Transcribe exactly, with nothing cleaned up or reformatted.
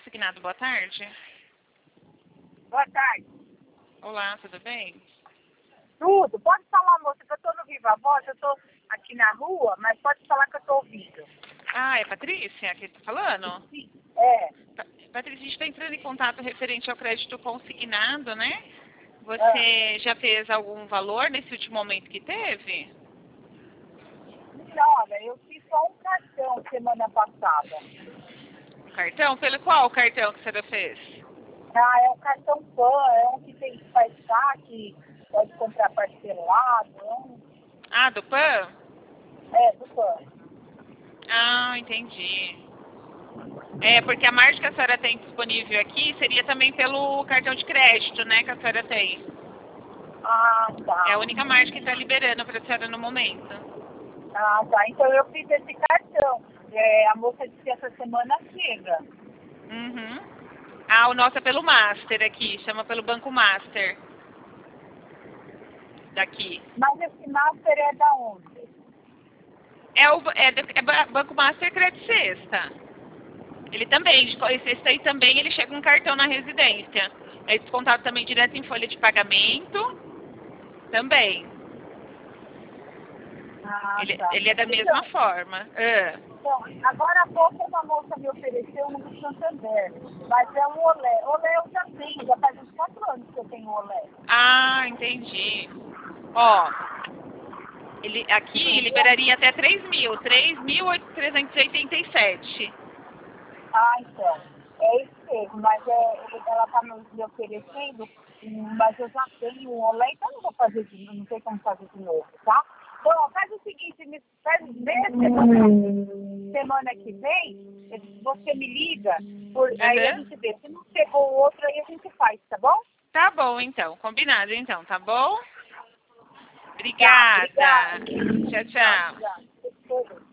Consignado, boa tarde. Boa tarde. Olá, tudo bem? Tudo. Pode falar, moça, que eu tô no Viva Voz, eu tô aqui na rua, mas pode falar que eu tô ouvindo. Ah, é Patrícia que tá falando? Sim. É. Pa- Patrícia, a gente está entrando em contato referente ao crédito consignado, né? Ah. Você já fez algum valor nesse último momento que teve? Não, olha, eu fiz só um cartão semana passada. Um cartão? Pelo qual cartão que você fez? Ah, é um cartão PAN, é um que tem que faz saque, pode comprar parcelado, é um... Ah, do PAN? É, do PAN. Ah, entendi. É, porque a margem que a senhora tem disponível aqui seria também pelo cartão de crédito, né, que a senhora tem. Ah, É a tá. única margem que está liberando para a senhora no momento. Ah, tá. Então eu fiz esse cartão. É, a moça disse que essa semana chega. Uhum. Ah, o nosso é pelo Master aqui, chama pelo Banco Master. Daqui. Mas esse master é da onde? É o é, do- é ba- Banco Master Credit Sexta. Ele também, de co- esse esse aí também, ele chega um cartão na residência. É descontado também direto em folha de pagamento. Também. Ah, Ele, tá. ele é da mesma Então, forma. Ah. Bom, agora há pouco uma moça me ofereceu um do Santander, mas é um olé. Olé eu já tenho, já faz uns quatro anos que eu tenho olé. Ah, entendi. Ó, ele, aqui Entendeu? liberaria até três mil, três mil trezentos e oitenta e sete. Ah, então. É isso mesmo, mas é, ela está me, me oferecendo, hum, mas eu já tenho um olé, então não vou fazer de novo, não sei como fazer de novo, tá? Então, ó, faz o seguinte, me, faz, vê semana, semana que vem, eh, você me liga, por, aí a Uhum. gente vê. Se não chegou o outro, aí a gente faz, tá bom? Tá bom, então. Combinado, então, tá bom? Tá, Obrigada. obrigada. Tchau, Tchau, tchau. tchau.